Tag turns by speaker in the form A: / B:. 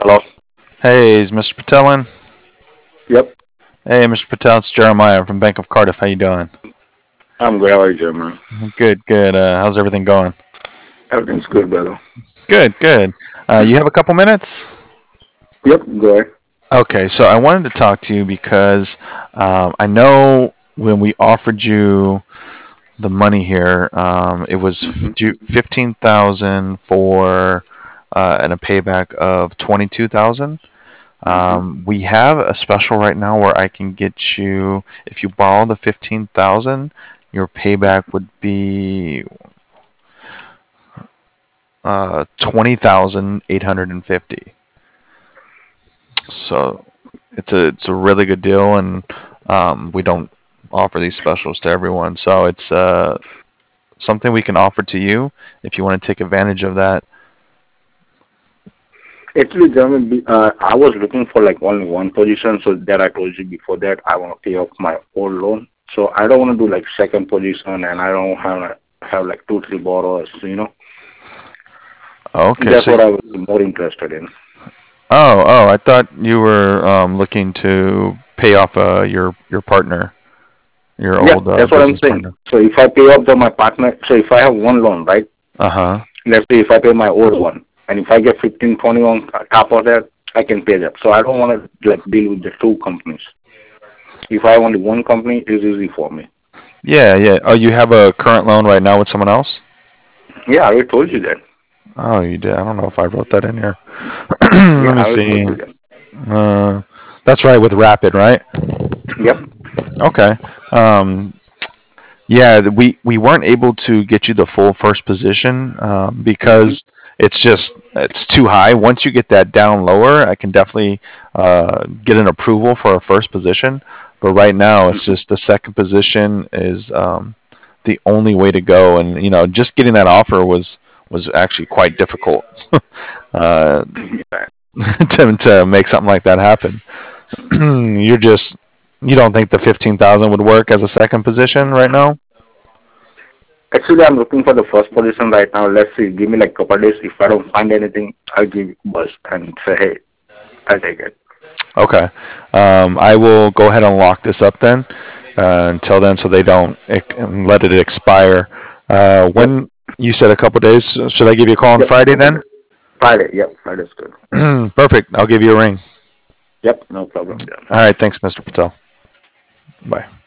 A: Hello.
B: Hey, is Mr. Patel in?
A: Yep.
B: Hey, Mr. Patel, it's Jeremiah from Bank of Cardiff. How you doing?
A: I'm good. How are you, Jeremiah?
B: Good, good. How's everything going?
A: Everything's good, brother.
B: Good, good. You have a couple minutes?
A: Yep. Go ahead.
B: Okay, so I wanted to talk to you because I know when we offered you the money here, it was
A: Hmm.
B: 15,000 for and a payback of 22,000.
A: Hmm.
B: We have a special right now where I can get you, if you borrow the 15,000, your payback would be 20,850. So it's a really good deal, and we don't offer these specials to everyone. So it's something we can offer to you if you want to take advantage of that.
A: Actually, Jeremiah, I was looking for like only one position, so that I told you before that I want to pay off my old loan. So I don't want to do like second position, and I don't have like two, three borrowers.
B: Okay,
A: That's
B: so
A: what I was more interested in.
B: I thought you were looking to pay off your partner, your
A: Yeah,
B: old
A: that's what I'm
B: business
A: saying.
B: partner.
A: So if I pay off my partner, so if I have one loan, right?
B: Uh huh.
A: Let's say if I pay my old one, and if I get 15, 20 on top of that, I can pay that. So I don't want to like deal with the two companies. If I have only one company, it's easy for me.
B: Yeah, yeah. Oh, you have a current loan right now with someone else?
A: Yeah, I already told you that.
B: Oh, you did. I don't know if I wrote that in here.
A: Yeah,
B: Let me
A: I already told
B: see.
A: you that.
B: Uh, that's right with Rapid, right?
A: Yep.
B: Okay. Um, yeah, we weren't able to get you the full first position
A: Hmm.
B: because it's too high. Once you get that down lower, I can definitely get an approval for a first position. But right now, it's
A: Hmm.
B: just the second position is the only way to go, and just getting that offer was actually quite difficult uh,
A: Yeah.
B: to make something like that happen. You don't think the 15,000 would work as a second position right now?
A: Actually, I'm looking for the first position right now. Let's see. Give me like couple days. If I don't find anything, I'll give you a buzz and say, hey, I'll take it.
B: Okay. I will go ahead and lock this up then until then, so they don't let it expire.
A: Yep.
B: When you said a couple days, should I give you a call on
A: Yep.
B: Friday
A: Couple
B: then?
A: days. Friday. Yep. Friday's good.
B: Perfect. I'll give you a ring.
A: Yep. No problem.
B: All right. Thanks, Mr. Patel. Bye.